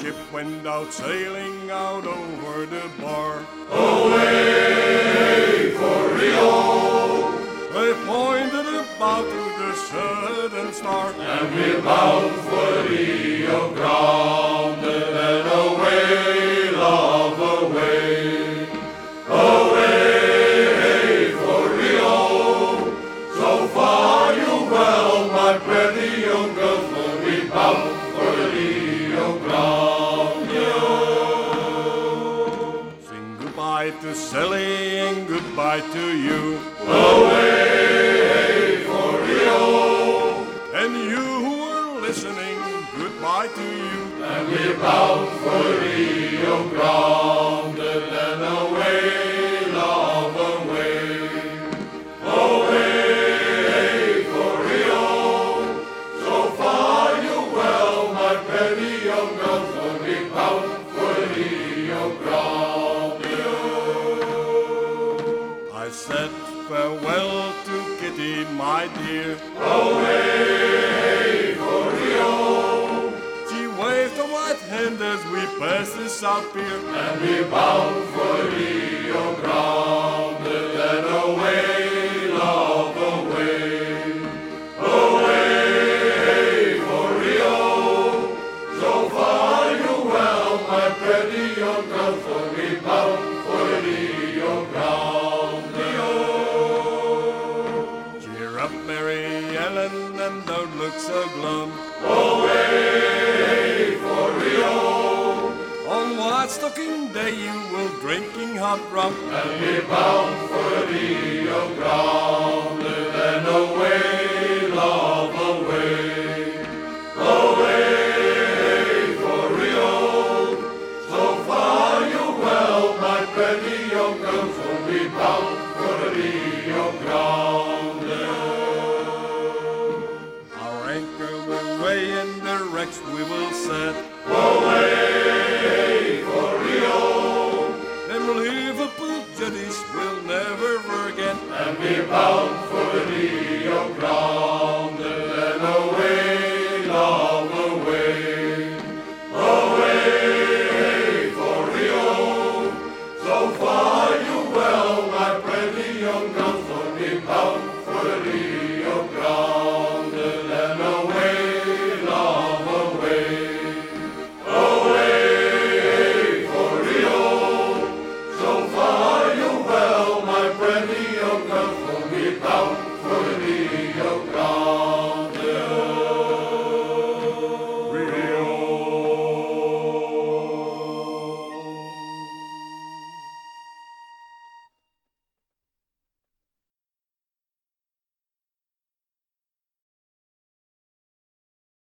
ship went out sailing out over the bar. Away for Rio, They pointed about to the southern star, and we're bound for Rio Grande, and away, love, away. Away for Rio, so far you well, my pretty young girl, for we bound for Rio Grande. sing goodbye to Sally and goodbye to you. Away for Rio, And you who are listening, goodbye to you. and we're bound for Rio Grande, and away, love, away. Away for Rio, so far you well, my pretty young girl, for we're bound for Rio Grande. I said farewell to Kitty, my dear. Away for Rio, She waved a white hand as we passed the South Pier. and we're bound for Rio Grande, and away, love, away. Away for Rio, so far you well, my pretty young girl, for we bound for Rio Grande. Cheer up, Mary Ellen, and don't look so glum. Away for Rio, On White Stocking Day you will drinking hot rum. and we're bound for Rio Grande, and away, love, away. Away for Rio, so far you well, my pretty young girl, for we bound for Rio Grande. Our anchor will weigh and the wrecks we will set. Away for Rio, Them Liverpool jetties we'll never forget. and we're bound for Rio Grande, and away, love, away. Away for Rio, so far you well, my pretty young girl, for we bound for Rio Grande.